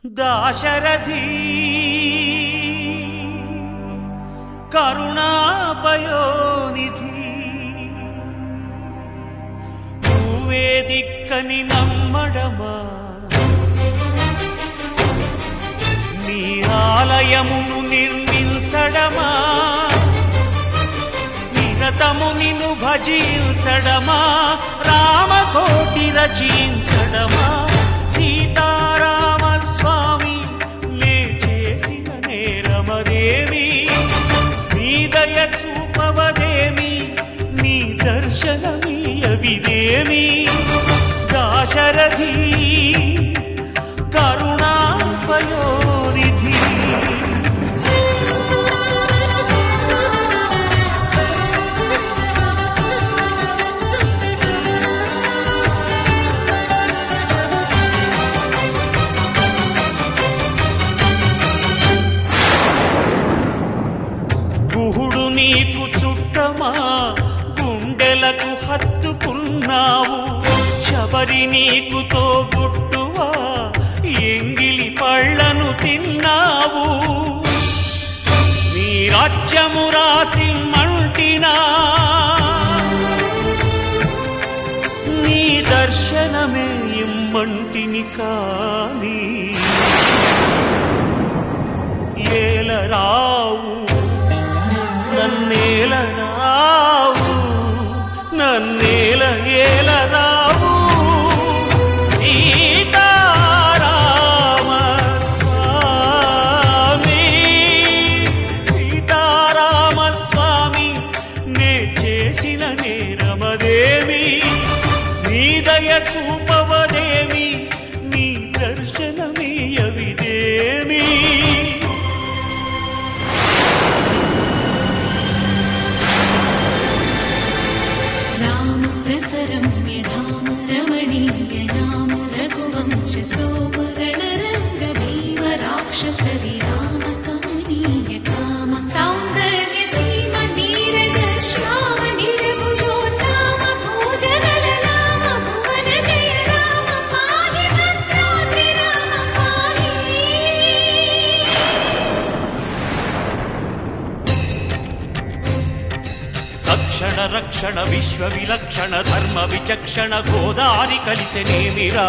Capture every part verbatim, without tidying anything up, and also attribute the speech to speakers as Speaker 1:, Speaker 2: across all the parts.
Speaker 1: దాశరథి కరుణాపయోనిధి నువ్వే దిక్కని నమ్మడమా నీ ఆలయమును నిర్మించడమా నిరతము నిన్ను భజించడమా రామకోటి రచించడమా సీతారామ స్వామి నే చేసిన నేరమదేమి నీ దయ చూపవదేమి నీ దర్శనమీయవిదేమి దాశరథి కరుణాపయోనిధి గుహుడు నీకు చుట్టమా గుండెలకు హత్తుకున్నావు శబరి నీకు తోబుట్టువా ఎంగిలి పళ్ళను తిన్నావు నీ రాజ్యము రాసి మంటినా నీ దర్శనమే ఇమ్మంటిని కాని ఏలరావు నన్నేల రావు నన్నేల ఏల రావు సీతారామ స్వామి సీతారామ స్వామి నే చేసిన నేరమదేమి నీ దయ చూపవదేమి నీ దర్శనమీయవిదేమి
Speaker 2: रम्य धाम रमणीय नाम रघुवंश सोमरण रंग भीम राक्षस विराम कमनीय काम सौंदर्य सीम नीरद श्याम निज भुजोत्तम भोजन ललाम भुवन जय राम पाहि भद्राद्रि राम पाहि
Speaker 1: రక్షణ రక్షణ విశ్వ విలక్షణ ధర్మ విచక్షణ గోదారి కలిసెనేమిరా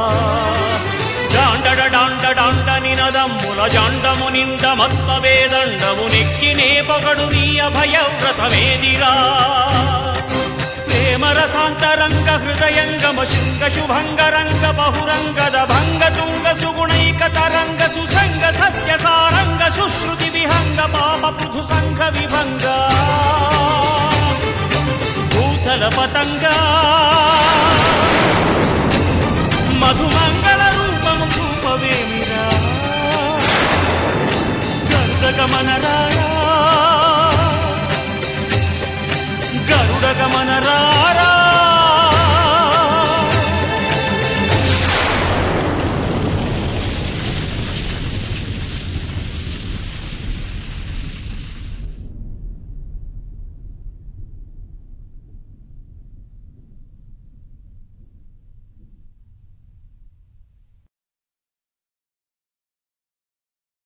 Speaker 1: జాండడ డాండ డాండ నినదమ్ముల జాండము నిండ మత్త వేదండము నెక్కినే పగడు నీ అభయ వ్రతమేదిరా ప్రేమ రసాంతరంగ హృదయంగమ శృంగ శుభంగ రంగ బహురంగద భంగ తుంగ సుగుణైక తరంగ సుసంగ సత్య సారంగ సుశ్రుతి విహంగ పాప పృథు సంఘ విభంగ భూతల పతంగా మధుమంగళ రూపము చూపవేమిరా గరుడగమనరా గరుడగమనరా